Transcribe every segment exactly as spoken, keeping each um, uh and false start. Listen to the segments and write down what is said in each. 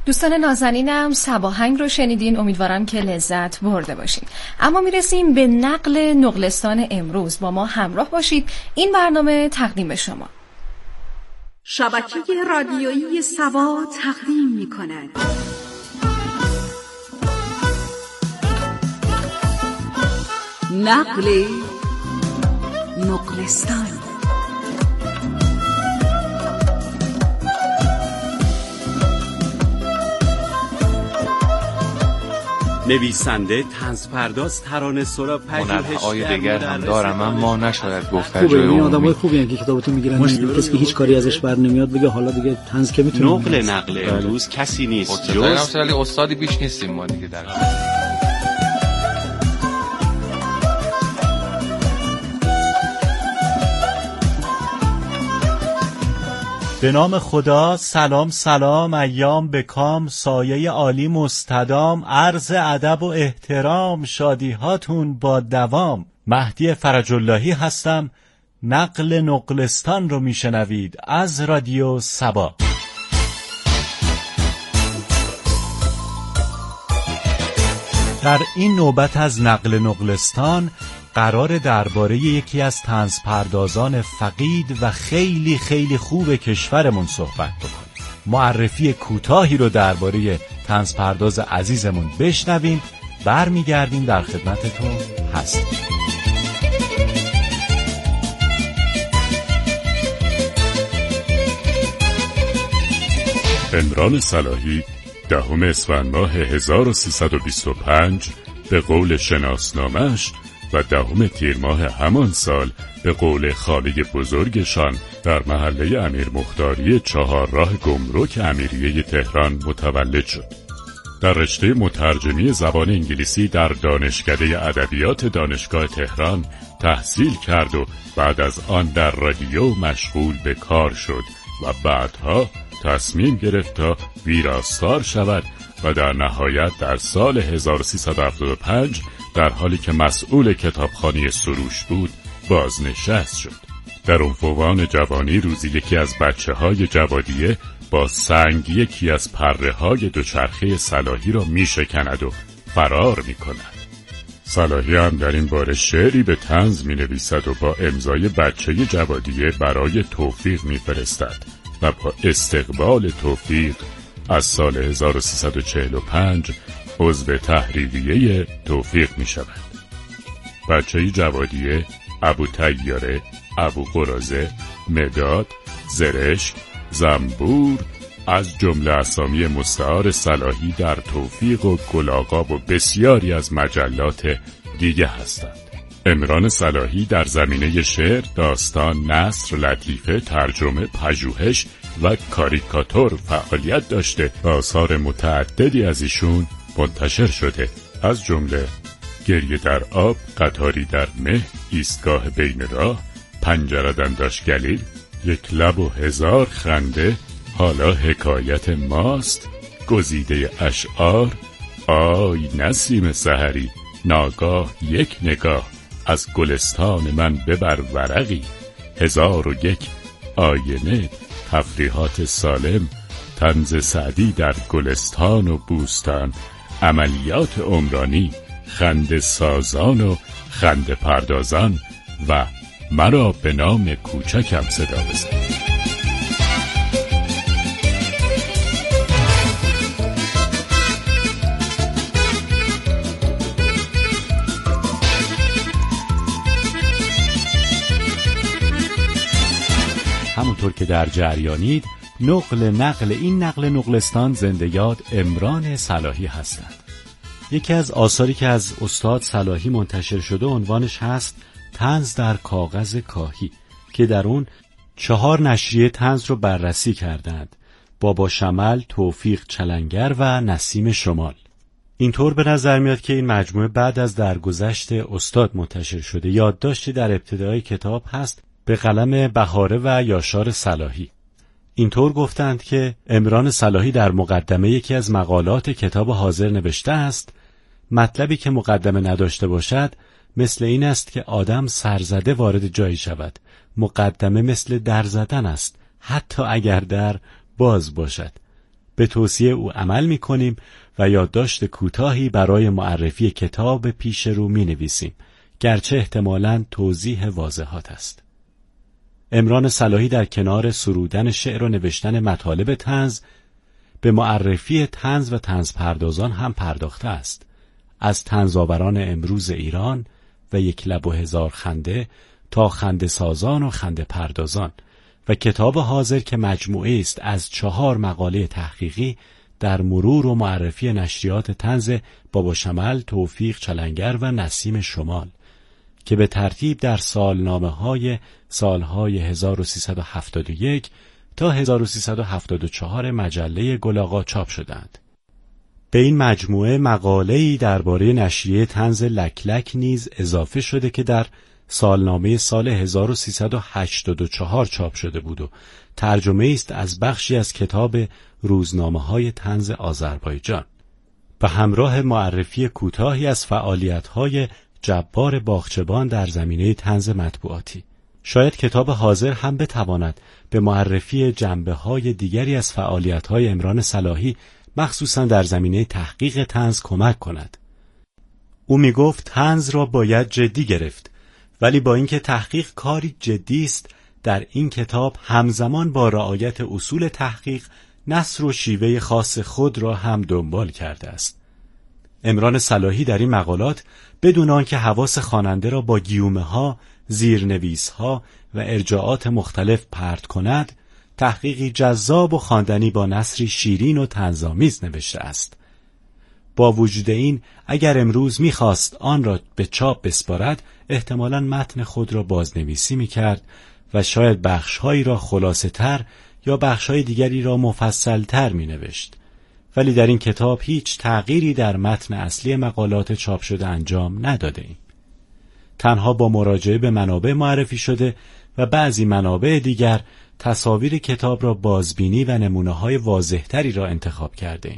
دوستان نازنینم، سباهنگ رو شنیدین، امیدوارم که لذت برده باشید. اما میرسیم به نقل نقلستان امروز. با ما همراه باشید. این برنامه تقدیم شما شبکه رادیویی سبا تقدیم می‌کند. نقل نقلستان. نویسنده، طنزپرداز، ترانه‌سرا، پژوهشگر دیگر هم دارم، اما نشاید گفت خوبه. این آدمای خوبی هستن که کتابتون میگیرن، مشکل کسی که هیچ کاری ازش بر نمیاد بگه حالا دیگه طنز که میتونه. نقل نقل امروز کسی نیست جز ولی استادی بیش نیستیم ما دیگه در به نام خدا. سلام سلام، ایام بکام، سایه عالی مستدام، عرض ادب و احترام، شادی هاتون با دوام. مهدی فرج اللهی هستم. نقل نقلستان رو میشنوید از رادیو سبا. در این نوبت از نقل نقلستان قرار درباره یکی از طنزپردازان فقید و خیلی خیلی خوب کشورمون صحبت بکنیم. معرفی کوتاهی رو درباره طنزپرداز عزیزمون بشنویم، برمیگردیم در خدمتتون هستیم. عمران صلاحی دهم اسفند ماه هزار و سیصد و بیست و پنج به قول شناسنامه‌اش و دهم تیر ماه همان سال به قول خاله بزرگشان در محله امیر مختاری چهار راه گمرک امیریه تهران متولد شد. در رشته مترجمی زبان انگلیسی در دانشکده ادبیات دانشگاه تهران تحصیل کرد و بعد از آن در رادیو مشغول به کار شد و بعدها تصمیم گرفت تا ویراستار شود و در نهایت در سال هزار و سیصد و هفتاد و پنج در حالی که مسئول کتابخانه سروش بود بازنشست شد. در عنفوان جوانی روزی یکی از بچه های جوادیه با سنگ یکی از پره های دوچرخه صلاحی را می شکند و فرار می کند. صلاحی هم در این باره شعری به طنز می نویسد و با امضای بچه جوادیه برای توفیق می فرستد و با استقبال توفیق از سال هزار و سیصد و چهل و پنج عضو تحریریه توفیق می شود. بچه جوادیه، ابو طیاره، ابو قرازه، مداد، زرشک، زنبور از جمله اسامی مستعار صلاحی در توفیق و گلاغاب و بسیاری از مجلات دیگه هستند. عمران صلاحی در زمینه شعر، داستان، نثر، لطیفه، ترجمه، پژوهش و کاریکاتور فعالیت داشته و آثار متعددی از ایشون منتشر شده، از جمله گریه در آب، قطاری در مه، ایستگاه بین راه، پنجره داشت گلیل، یک لب و هزار خنده، حالا حکایت ماست، گزیده اشعار، آی نسیم سحری، ناگاه یک نگاه، از گلستان من ببر ورقی، هزار و یک آینه، تفریحات سالم، طنز سعدی در گلستان و بوستان، عملیات عمرانی، خنده سازان و خنده پردازان و مرا به نام کوچکم صدا بزن. همونطور که در جریانید، نقل نقل این نقل نقلستان زنده یاد عمران صلاحی هستند. یکی از آثاری که از استاد صلاحی منتشر شده عنوانش هست طنز در کاغذ کاهی که در اون چهار نشریه طنز رو بررسی کردند: بابا شمل، توفیق چلنگر و نسیم شمال. اینطور به نظر میاد که این مجموعه بعد از درگذشت استاد منتشر شده. یادداشتی در ابتدای کتاب هست به قلم بهاره و یاشار صلاحی. اینطور گفتند که عمران صلاحی در مقدمه یکی از مقالات کتاب حاضر نوشته است: مطلبی که مقدمه نداشته باشد مثل این است که آدم سرزده وارد جایی شود. مقدمه مثل در زدن است، حتی اگر در باز باشد. به توصیه او عمل می کنیم و یادداشت کوتاهی برای معرفی کتاب پیش رو می نویسیم، گرچه احتمالاً توضیح واضحات است. عمران صلاحی در کنار سرودن شعر و نوشتن مطالب طنز به معرفی طنز و طنز پردازان هم پرداخته است. از طنزآوران امروز ایران و یک لب و هزار خنده تا خنده سازان و خنده پردازان و کتاب حاضر که مجموعه است از چهار مقاله تحقیقی در مرور و معرفی نشریات طنز بابا شمل، توفیق چلنگر و نسیم شمال که به ترتیب در سالنامه‌های سالهای هزار و سیصد و هفتاد و یک تا هزار و سیصد و هفتاد و چهار مجله گل چاپ شدند. به این مجموعه مقاله‌ای درباره نشریه طنز لک لک نیز اضافه شده که در سالنامه سال هزار و سیصد و هشتاد و چهار چاپ شده بود و ترجمه است از بخشی از کتاب روزنامه‌های طنز آذربایجان. به همراه معرفی کوتاهی از فعالیت‌های جبار باغچبان در زمینه طنز مطبوعاتی. شاید کتاب حاضر هم بتواند به معرفی جنبه‌های دیگری از فعالیت‌های عمران صلاحی مخصوصاً در زمینه تحقیق طنز کمک کند. او می گفت طنز را باید جدی گرفت، ولی با اینکه تحقیق کاری جدی است، در این کتاب همزمان با رعایت اصول تحقیق نثر و شیوه خاص خود را هم دنبال کرده است. عمران صلاحی در این مقالات بدون آنکه حواس خواننده را با گیومه‌ها، زیرنویس‌ها و ارجاعات مختلف پرت کند، تحقیقی جذاب و خواندنی با نثری شیرین و طنزآمیز نوشته است. با وجود این، اگر امروز می‌خواست آن را به چاپ بسپارد، احتمالاً متن خود را بازنویسی می‌کرد و شاید بخش‌هایی را خلاصه‌تر یا بخش‌های دیگری را مفصل‌تر می‌نوشت. ولی در این کتاب هیچ تغییری در متن اصلی مقالات چاپ شده انجام نداده‌ایم. تنها با مراجعه به منابع معرفی شده و بعضی منابع دیگر تصاویر کتاب را بازبینی و نمونه‌های واضح‌تری را انتخاب کرده‌ایم.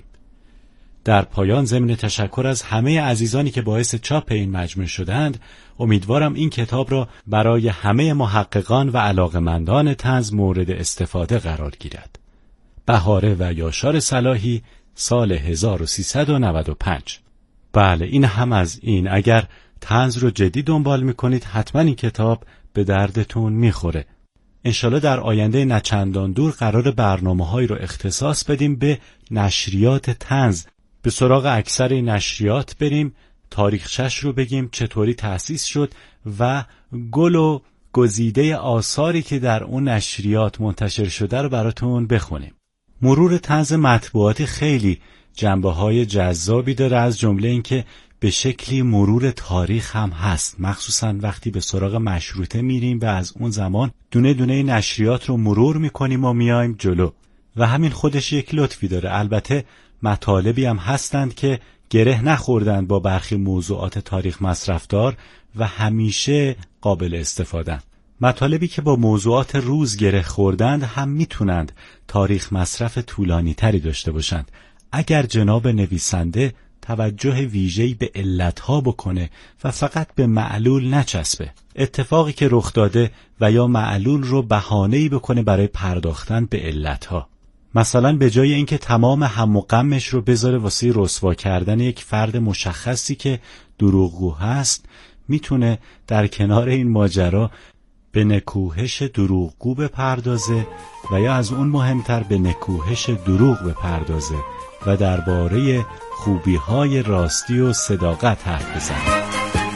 در پایان ضمن تشکر از همه عزیزانی که باعث چاپ این مجموعه شدند، امیدوارم این کتاب را برای همه محققان و علاقه‌مندان طنز مورد استفاده قرار گیرد. بهاره و یاشار صلاحی، سال هزار و سیصد و نود و پنج. بله، این هم از این. اگر طنز رو جدی دنبال میکنید حتما این کتاب به دردتون میخوره. انشالله در آینده نچندان دور قرار برنامه‌هایی رو اختصاص بدیم به نشریات طنز. به سراغ اکثر این نشریات بریم، تاریخچش رو بگیم، چطوری تأسیس شد و گل و گزیده آثاری که در اون نشریات منتشر شده رو براتون بخونیم. مرور طنز مطبوعاتی خیلی جنبه‌های جذابی داره، از جمله اینکه به شکلی مرور تاریخ هم هست، مخصوصا وقتی به سراغ مشروطه میریم و از اون زمان دونه دونه نشریات رو مرور میکنیم و میایم جلو و همین خودش یک لطفی داره. البته مطالبی هم هستند که گره نخوردند با برخی موضوعات تاریخ مصرفدار و همیشه قابل استفاده. مطالبی که با موضوعات روز گره خوردند هم میتونند تاریخ مصرف طولانی تری داشته باشند اگر جناب نویسنده توجه ویژه‌ای به علتها بکنه و فقط به معلول نچسبه. اتفاقی که رخ داده و یا معلول رو بهانه‌ای بکنه برای پرداختن به علتها. مثلا به جای اینکه تمام هم و غمش رو بذاره واسه رسوا کردن یک فرد مشخصی که دروغگو هست، میتونه در کنار این ماجرا به نکوهش دروغگو بپردازه و یا از اون مهمتر به نکوهش دروغ بپردازه و درباره خوبی‌های راستی و صداقت حرف بزنه.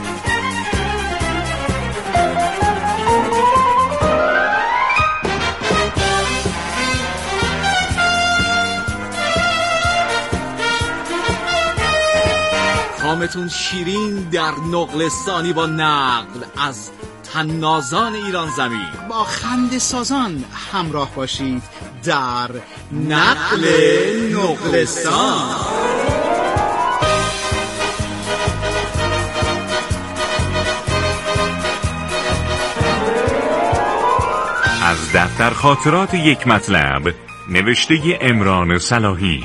کامتون شیرین در نقلستانی با نقل از طنازان ایران زمین. با خنده سازان همراه باشید در نقل نقلستان. از دفتر خاطرات یک مطلب، نوشته عمران صلاحی.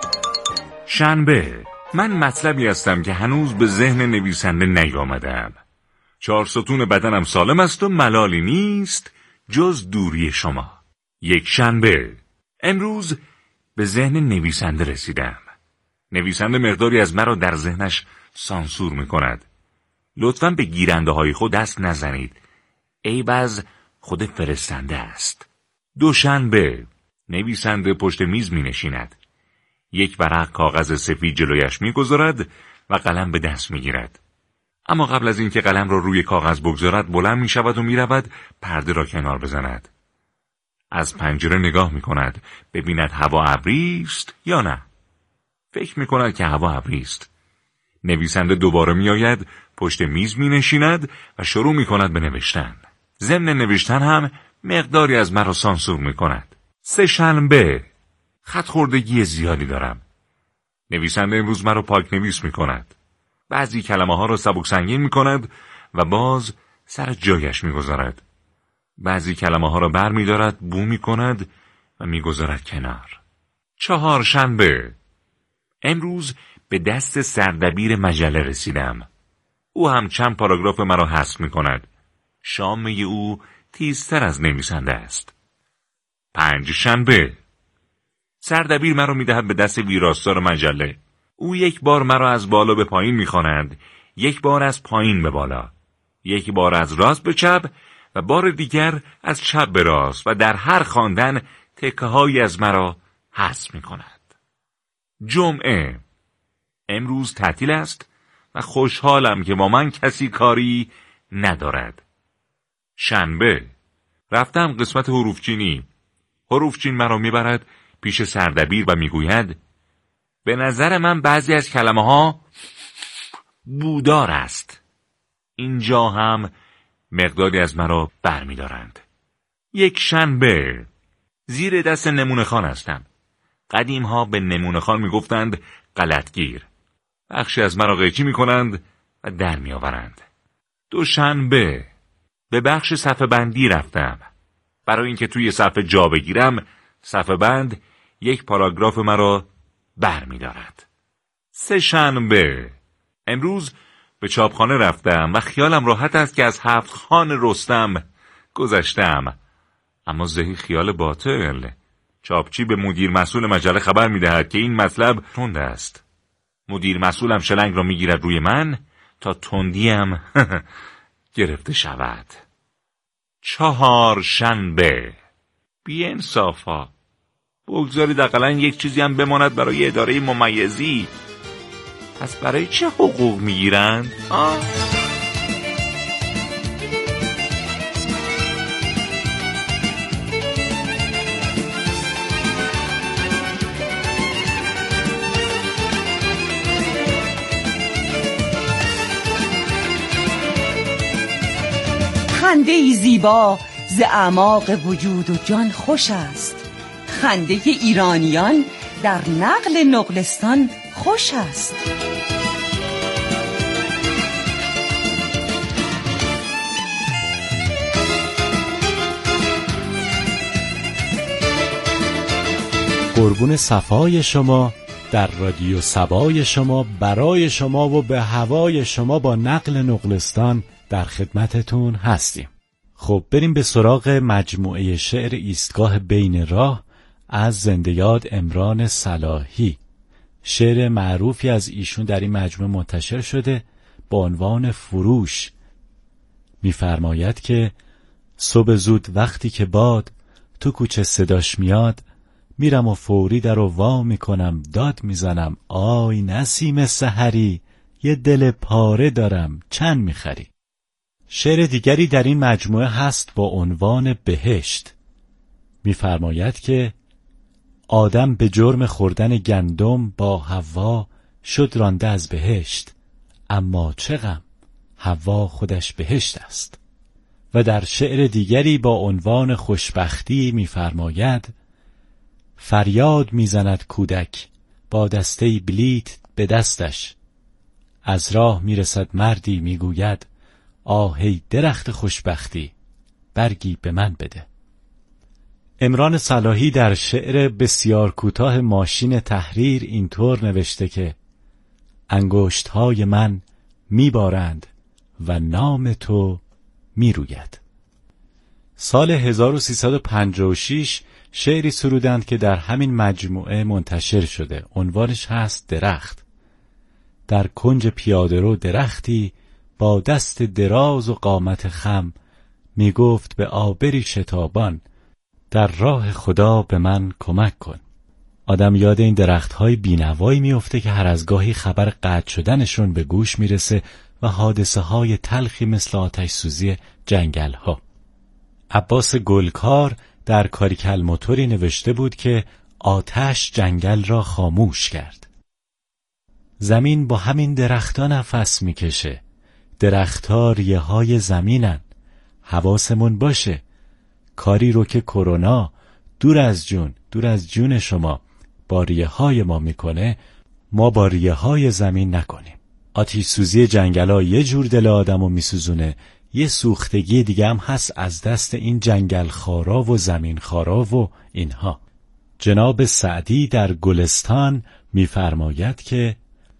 شنبه. من مطلبی هستم که هنوز به ذهن نویسنده نیامدم. چهار ستون بدنم سالم است و ملالی نیست جز دوری شما. یک شنبه. امروز به ذهن نویسنده رسیدم. نویسنده مقداری از مرا در ذهنش سانسور می کند. لطفاً به گیرنده های خود دست نزنید. عیب از خود فرستنده است. دوشنبه، نویسنده پشت میز می نشیند. یک ورق کاغذ سفید جلویش می گذارد و قلم به دست می گیرد. اما قبل از اینکه قلم را روی کاغذ بگذارد بلند می شود و می رود پرده را کنار بزند. از پنجره نگاه می کند ببیند هوا ابری است یا نه. فکر می کند که هوا ابری است. نویسنده دوباره می آید، پشت میز می نشیند و شروع می کند به نوشتن. ضمن نوشتن هم مقداری از مرا سانسور می کند. سه شنبه، خط خوردگی زیادی دارم. نویسنده امروز مرا پاک نویس می کند. بعضی کلمه ها را سبک سنگین می کند و باز سر جایش می گذارد. بعضی کلمه ها را بر می دارد، بو می کند و می گذارد کنار. چهار شنبه، امروز به دست سردبیر مجله رسیدم. او هم چند پاراگراف مرا حذف می کند. شامه او تیزتر از نویسنده است. پنج شنبه، سردبیر مرا می دهد به دست ویراستار مجله. او یک بار مرا از بالا به پایین می خواند، یک بار از پایین به بالا، یک بار از راست به چپ و بار دیگر از چپ به راست و در هر خواندن تکه هایی از مرا حذف می کند. جمعه، امروز تعطیل است و خوشحالم که با من کسی کاری ندارد. شنبه، رفتم قسمت حروفچینی. حروفچین مرا میبرد پیش سردبیر و میگوید به نظر من بعضی از کلمه ها بودار است. اینجا هم مقداری از مرا برمیدارند. یک شنبه، زیر دست نمونه خان هستم. قدیم ها به نمونه خان میگفتند غلطگیر. بخشی از مرا قیچی میکنند و در میآورند. دوشنبه، به بخش صفحه بندی رفتم. برای اینکه توی صفحه جا بگیرم، صفحه بند یک پاراگراف مرا بر می دارد. سه شنبه، امروز به چاپخانه رفتم و خیالم راحت است که از هفت خان رستم گذشتم. اما زهی خیال باطل. چاپچی به مدیر مسئول مجله خبر می دهد که این مطلب تند است. مدیر مسئولم شلنگ را می گیرد روی من تا تندیم گرفته شود. چهار شنبه، بی انصافا، بگذارید اقلاً یک چیزی هم بماند برای اداره ممیزی. پس برای چه حقوق میگیرند؟ آه خنده ای زیبا ز اعماق وجود و جان خوش است. خنده ایرانیان در نقل نقلستان خوش است. قربون صفای شما، در رادیو سبای شما، برای شما و به هوای شما با نقل نقلستان در خدمتتون هستیم. خب بریم به سراغ مجموعه شعر ایستگاه بین راه از زنده یاد عمران صلاحی. شعر معروفی از ایشون در این مجموعه منتشر شده با عنوان فروش. می‌فرماید که صبح زود وقتی که باد تو کوچه صداش میاد، میرم و فوری در رو وا میکنم، داد میزنم آی نسیم سحری، یه دل پاره دارم چند میخری. شعر دیگری در این مجموعه هست با عنوان بهشت. می‌فرماید که آدم به جرم خوردن گندم با حوا شد رانده از بهشت، اما چه غم، حوا خودش بهشت است. و در شعر دیگری با عنوان خوشبختی می‌فرماید فریاد میزند کودک با دسته بلیت به دستش، از راه میرسد مردی میگوید آهی درخت خوشبختی برگی به من بده. عمران صلاحی در شعر بسیار کوتاه ماشین تحریر اینطور نوشته که انگشت‌های من میبارند و نام تو میروید. سال هزار و سیصد و پنجاه و شش شعری سرودند که در همین مجموعه منتشر شده. عنوانش هست درخت. در کنج پیاده رو درختی با دست دراز و قامت خم می گفت به آبری شتابان در راه خدا به من کمک کن. آدم یاد این درخت‌های بی‌نوایی میفته که هر از گاهی خبر قطع شدنشون به گوش میرسه و حادثه‌های تلخی مثل آتش سوزی جنگل‌ها. عباس گلکار در کاریکل موتوری نوشته بود که آتش جنگل را خاموش کرد. زمین با همین درختان نفس میکشه. درخت‌ها ریه های زمینن. حواسمون باشه. کاری رو که کرونا دور از جون دور از جون شما با ریه های ما میکنه، ما با ریه های زمین نکنیم. آتش سوزی جنگل‌ها یه جور دل آدمو میسوزونه، یه سوختگی دیگه هم هست از دست این جنگل خارا و زمین خارا و اینها. جناب سعدی در گلستان میفرماید که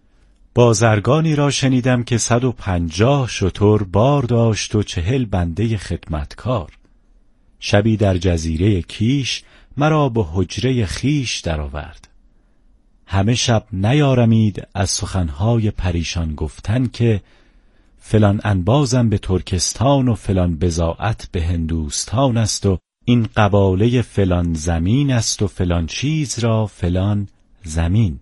بازرگانی را شنیدم که صد و پنجاه شتر بار داشت و چهل بنده خدمتکار. شبی در جزیره کیش مرا به حجره خیش درآورد. همه شب نیارمید از سخنهای پریشان گفتن که فلان انبازم به ترکستان و فلان بضاعت به هندوستان است و این قباله فلان زمین است و فلان چیز را فلان زمین.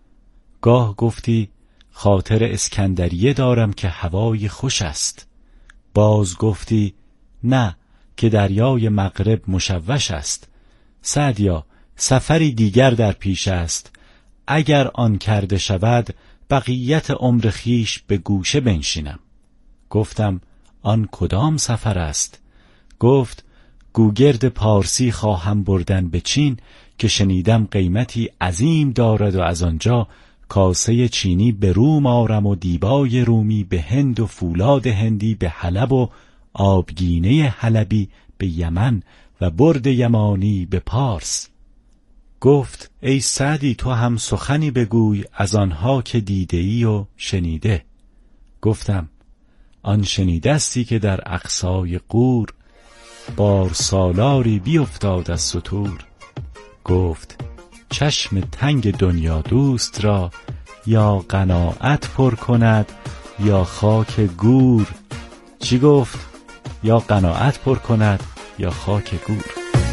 گاه گفتی خاطر اسکندریه دارم که هوای خوش است. باز گفتی نه که دریای مغرب مشوش است. سعدیا سفری دیگر در پیش است، اگر آن کرده شود بقیت عمر خیش به گوشه بنشینم. گفتم آن کدام سفر است؟ گفت گوگرد پارسی خواهم بردن به چین که شنیدم قیمتی عظیم دارد و از آنجا کاسه چینی به روم آرم و دیبای رومی به هند و فولاد هندی به حلب و آبگینه حلبی به یمن و برد یمانی به پارس. گفت ای سعدی تو هم سخنی بگوی از آنها که دیده ای و شنیده. گفتم آن شنیدستی که در اقصای قور بار سالاری بیفتاد از ستور. گفت چشم تنگ دنیا دوست را یا قناعت پر کند یا خاک گور. چی گفت؟ یا قناعت پر کند یا خاک گور.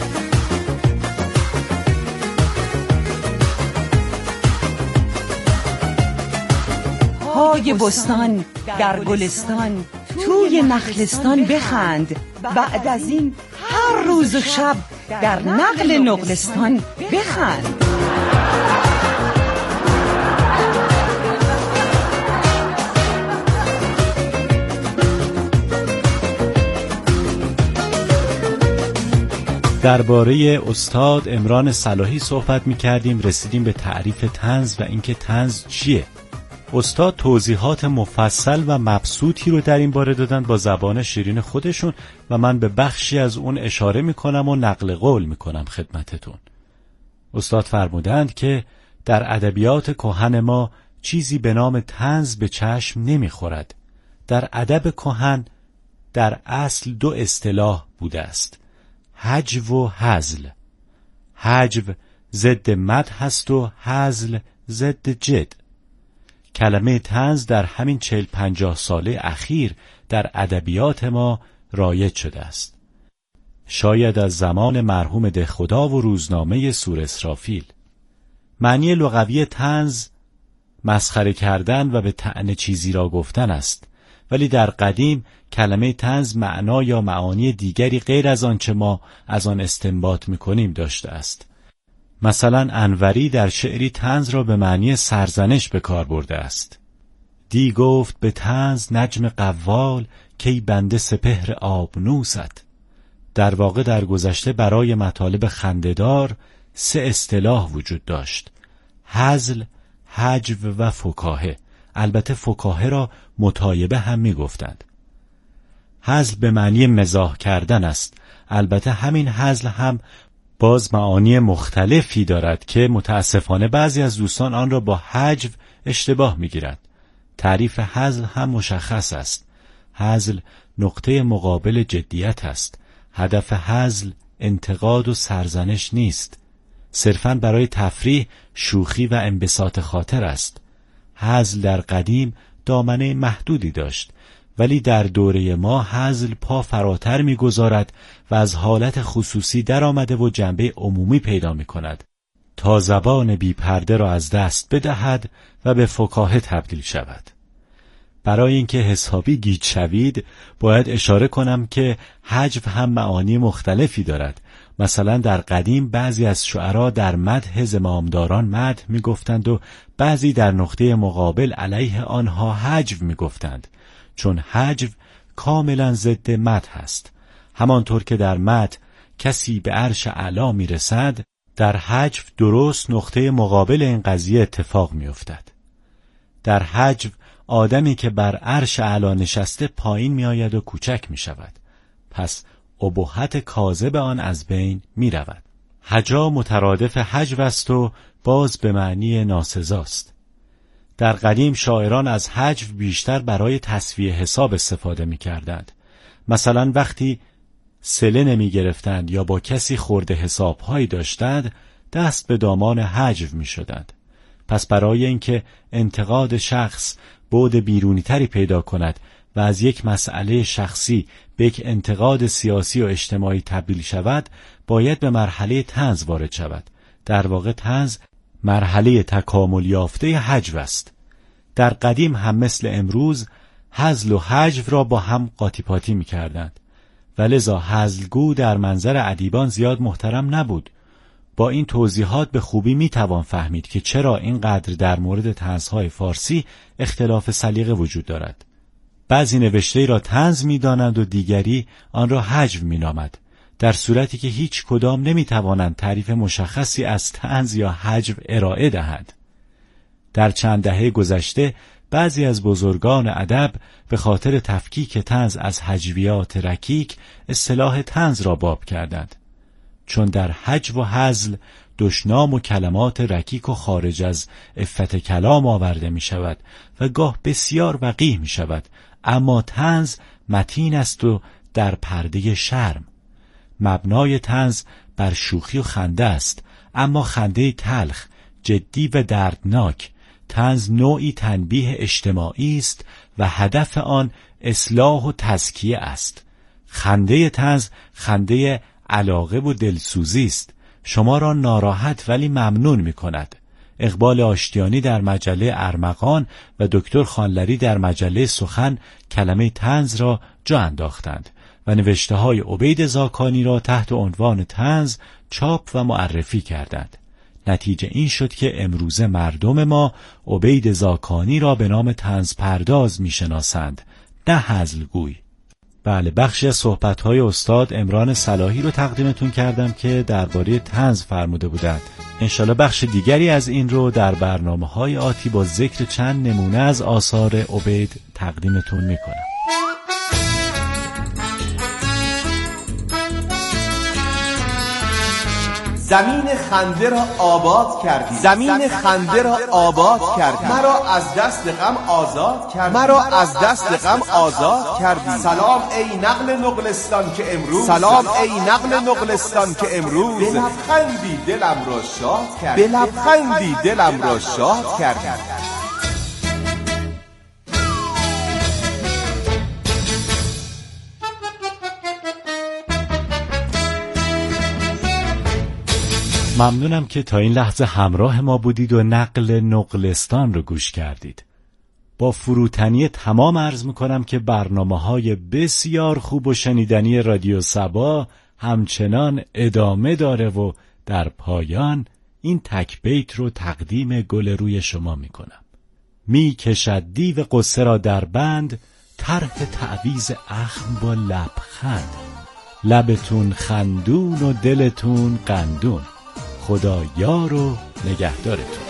های بستان در گلستان توی نخلستان بخند، بعد از این هر روز و شب در نقل نقلستان بخند. درباره استاد عمران صلاحی صحبت می کردیم. رسیدیم به تعریف طنز و اینکه طنز چیه. استاد توضیحات مفصل و مبسوطی رو در این باره دادن با زبان شیرین خودشون و من به بخشی از اون اشاره می کنم و نقل قول می کنم خدمتتون. استاد فرمودند که در ادبیات کهن ما چیزی به نام طنز به چشم نمی خورد. در ادب کهن در اصل دو اصطلاح بوده است: هجو و هزل. هجو ضد مدح است و هزل ضد جد. کلمه طنز در همین چهل پنجاه ساله اخیر در ادبیات ما رایج شده است. شاید از زمان مرحوم دهخدا و روزنامه سور اسرافیل. معنی لغوی طنز مسخره کردن و به طعن چیزی را گفتن است، ولی در قدیم کلمه طنز معنا یا معانی دیگری غیر از آنچه ما از آن استنباط می‌کنیم داشته است. مثلا انوری در شعری طنز را به معنی سرزنش به کار برده است. دی گفت به طنز نجم قوال کی بنده سپهر آبنوست. در واقع در گذشته برای مطالب خنده‌دار سه اصطلاح وجود داشت: هزل، هجو و فکاهه. البته فکاهه را متایبه هم می گفتند. هزل به معنی مزاح کردن است. البته همین هزل هم باز معانی مختلفی دارد که متاسفانه بعضی از دوستان آن را با هجو اشتباه می گیرند. تعریف هزل هم مشخص است. هزل نقطه مقابل جدیت است. هدف هزل انتقاد و سرزنش نیست، صرفاً برای تفریح، شوخی و انبساط خاطر است. هزل در قدیم دامنه محدودی داشت، ولی در دوره ما هزل پا فراتر می‌گذارد و از حالت خصوصی در آمده و جنبه عمومی پیدا می‌کند تا زبان بی پرده را از دست بدهد و به فکاهه تبدیل شود. برای اینکه حسابی گیج شوید باید اشاره کنم که هجو هم معانی مختلفی دارد. مثلا در قدیم بعضی از شعرا در مدح زمامداران مدح می‌گفتند و بعضی در نقطه مقابل علیه آنها هجو می‌گفتند، چون هجو کاملا ضد مدح است. همانطور که در مدح کسی به عرش اعلی میرسد، در هجو درست نقطه مقابل این قضیه اتفاق میافتد. در هجو آدمی که بر عرش اعلی نشسته پایین میآید و کوچک میشود، پس ابهت کاذب آن از بین میرود. هجا مترادف هجو است و باز به معنی ناسزاست. در قدیم شاعران از هجو بیشتر برای تسویه حساب استفاده می‌کردند. مثلا وقتی صله نمی‌گرفتند یا با کسی خورده حساب‌هایی داشتند، دست به دامان هجو می‌شدند. پس برای اینکه انتقاد شخص بعد بیرونی‌تری پیدا کند و از یک مسئله شخصی به یک انتقاد سیاسی و اجتماعی تبدیل شود، باید به مرحله طنز وارد شود. در واقع طنز مرحله تکامل یافته هجو است. در قدیم هم مثل امروز هزل و هجو را با هم قاطی پاتی می کردند و لذا هزلگو در منظر ادیبان زیاد محترم نبود. با این توضیحات به خوبی می توان فهمید که چرا اینقدر در مورد طنزهای فارسی اختلاف سلیقه وجود دارد. بعضی نوشته را طنز می دانند و دیگری آن را هجو می نامد، در صورتی که هیچ کدام نمی توانند تعریف مشخصی از طنز یا هجو ارائه دهند. در چند دهه گذشته بعضی از بزرگان ادب به خاطر تفکیک طنز از هجویات رکیک اصطلاح طنز را باب کردند، چون در هجو و هزل دشنام و کلمات رکیک و خارج از عفت کلام آورده می شود و گاه بسیار وقیح می شود، اما طنز متین است و در پرده شرم. مبنای طنز بر شوخی و خنده است، اما خنده تلخ، جدی و دردناک. طنز نوعی تنبیه اجتماعی است و هدف آن اصلاح و تزکیه است. خنده طنز خنده علاقه و دلسوزی است، شما را ناراحت ولی ممنون می کند. اقبال آشتیانی در مجله ارمغان و دکتر خانلری در مجله سخن کلمه طنز را جا انداختند و نوشته های عبید زاکانی را تحت عنوان طنز چاپ و معرفی کردند. نتیجه این شد که امروزه مردم ما عبید زاکانی را به نام طنز پرداز می شناسند، نه هزلگوی. بله، بخشی از صحبت‌های استاد عمران صلاحی رو تقدیمتون کردم که درباره طنز فرموده بودند. انشالله بخش دیگری از این رو در برنامه‌های آتی با ذکر چند نمونه از آثار عبید تقدیمتون میکنم. زمین خنده را آباد کردی، زمین خنده را آباد کردی، مرا از دست غم آزاد کردی، مرا از دست غم آزاد کردی. سلام ای نقل نقلستان که امروز، سلام ای نقل نقلستان که امروز به لبخندی دلم را شاد کردی، به لبخندی دلم را شاد کردی. ممنونم که تا این لحظه همراه ما بودید و نقل نقلستان رو گوش کردید. با فروتنی تمام عرض میکنم که برنامه‌های بسیار خوب و شنیدنی رادیو صبا همچنان ادامه داره و در پایان این تک بیت رو تقدیم گل روی شما میکنم. می کشد دیو قصه را در بند، طرح تعویذ اخم با لبخند. لبتون خندون و دلتون قندون، خدا یار و نگهدارتون.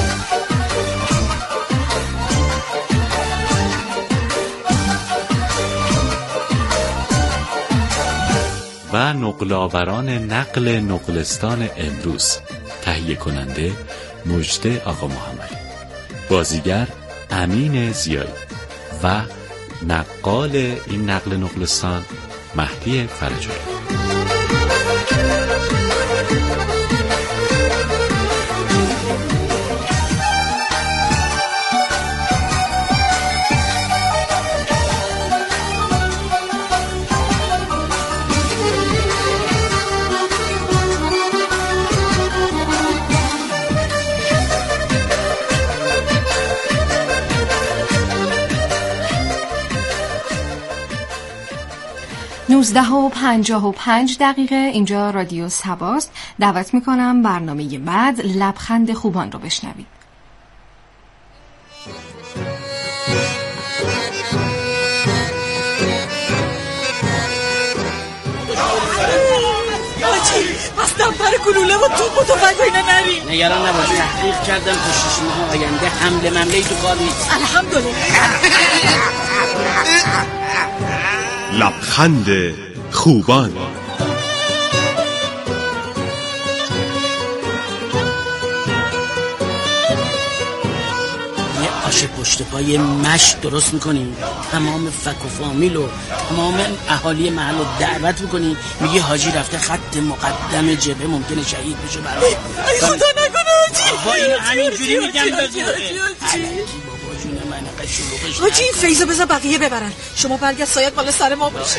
و نقل‌آوران نقل نقلستان امروز. تهیه کننده مجده آقا محمدی، بازیگر امین زیایی و نقال این نقل نقلستان مهدی فرجانی. نوزده و پنجاه و پنج دقیقه اینجا رادیو سباست. دعوت میکنم برنامه بعد لبخند خوبان رو بشنوید. پس دفتر گلوله و توپ و تفنگ و اینا نریم. نگران نباش، تحقیق کردم تا شش ماه آینده حمله ممله‌ای تو کار نیست. الحمدلله. لبخند خوبان. یه آش پشت پای مشت درست میکنیم، تمام فک و فامیل و تمام اهالی محل رو دعوت میکنیم، میگه حاجی رفته خط مقدم جبهه ممکنه شهید بشه. برای ای خدا نکنه حاجی. با اینو همینجوری میگم بگو حاجی این فیضو بذار بقیه ببرن، شما برگرد سایت مال سر ما باشه.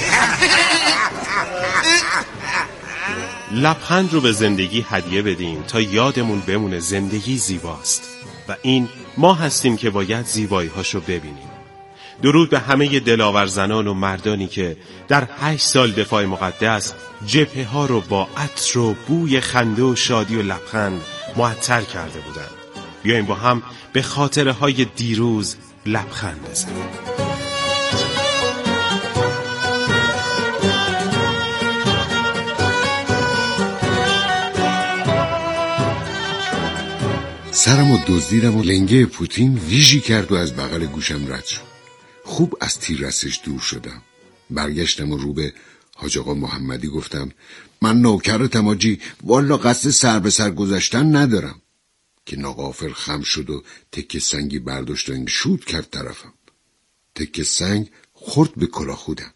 لبخند رو به زندگی هدیه بدیم تا یادمون بمونه زندگی زیباست و این ما هستیم که باید زیبایی هاشو ببینیم. درود به همه دلاور زنان و مردانی که در هشت سال دفاع مقدس جبهه ها رو با عطر و بوی خنده و شادی و لبخند معطر کرده بودند. بیاییم با هم به خاطره های دیروز لبخند بزنیم. سرم و دزدیدم و لنگه پوتین ویژی کرد و از بغل گوشم رد شد. خوب از تیررسش دور شدم. برگشتم و رو به حاج آقا محمدی گفتم من نوکرتم حاجی، والا قصد سر به سر گذاشتن ندارم. که ناغافل خم شد و تکه سنگی برداشت و این شوت کرد طرفم. تکه سنگ خورد به کلاه خودم.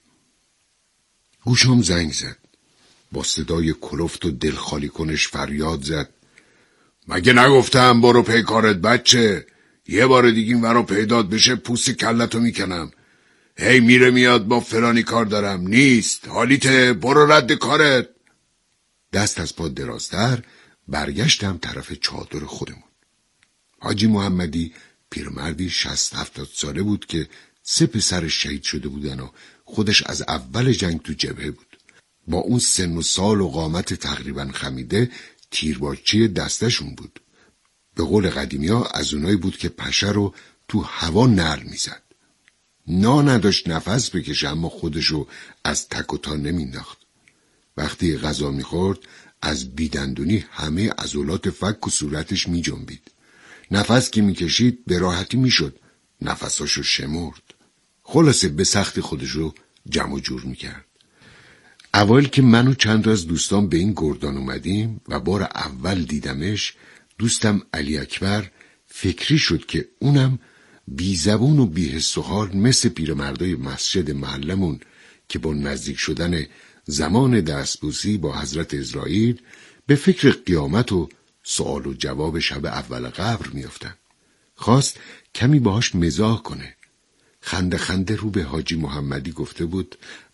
گوشم زنگ زد. با صدای کلفت و دلخالی کنش فریاد زد مگه نگفتم برو پی کارت بچه؟ یه بار دیگه این ورا پیدات بشه پوست کلتو میکنم. هی میره میاد با فلانی کار دارم، نیست حالیته، برو رد کارت. دست از پا درازتر برگشتم طرف چادر خودمون. حاجی محمدی پیرمردی شصت هفتاد ساله بود که سه پسرش شهید شده بودن و خودش از اول جنگ تو جبهه بود. با اون سن و سال و قامت تقریبا خمیده تیربارچی دستشون بود. به قول قدیمی ها از اونایی بود که پشه رو تو هوا نعل میزد. نا نداشت نفس بکشه اما خودشو از تک و تا نمینداخت. وقتی غذا میخورد از بیدندونی همه عضلات فک و صورتش می جنبید. نفس که می کشید به راحتی می شد. نفساشو شمرد. خلاصه به سختی خودشو جمع جور می کرد. اول که من و چند از دوستان به این گردان اومدیم و بار اول دیدمش، دوستم علی اکبر فکری شد که اونم بی زبون و بی حس و حال مثل پیرمردای مسجد محلمون که با نزدیک شدن زمان دستبوسی با حضرت اسرائیل به فکر قیامت و سوال و جواب شب اول قبر میافتن. خواست کمی باهاش مزاح کنه. خنده خنده رو به حاجی محمدی گفته بود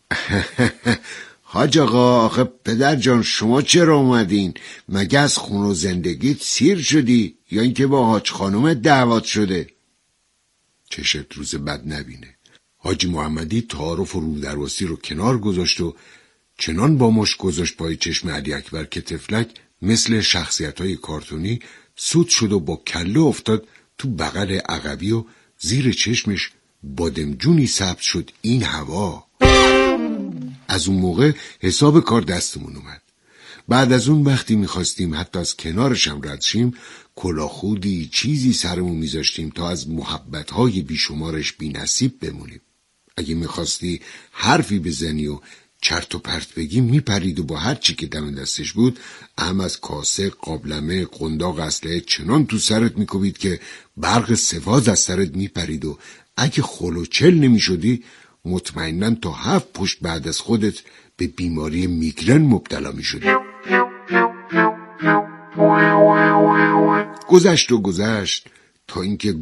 حاج آقا آخه پدر جان شما چرا اومدین؟ مگه از خون و زندگیت سیر شدی یا اینکه با حاج خانم دعوت شده؟ چشت روز بد نبینه. حاجی محمدی تعارف و رودرواسی رو کنار گذاشت و چنان با مشت گذاشت پای چشم علی اکبر که تفلک مثل شخصیت‌های کارتونی سود شد و با کله افتاد تو بغل عقبی و زیر چشمش بادمجونی ثبت شد این هوا. از اون موقع حساب کار دستمون اومد. بعد از اون وقتی میخواستیم حتی از کنارشم رد شیم کلاخودی چیزی سرمون میذاشتیم تا از محبت‌های بیشمارش بی نصیب بمونیم. اگه میخواستی حرفی بزنی و چرت و پرت بگی میپرید و با هر چی که دم دستش بود هم از کاسه، قابلمه، قنداق، اسلحه چنان تو سرت میکوبید که برق سواز از سرت میپرید و اگه خلوچل نمیشدی مطمئناً تا هفت پشت بعد از خودت به بیماری میگرن مبتلا میشدی. گذشت و گذشت تا اینکه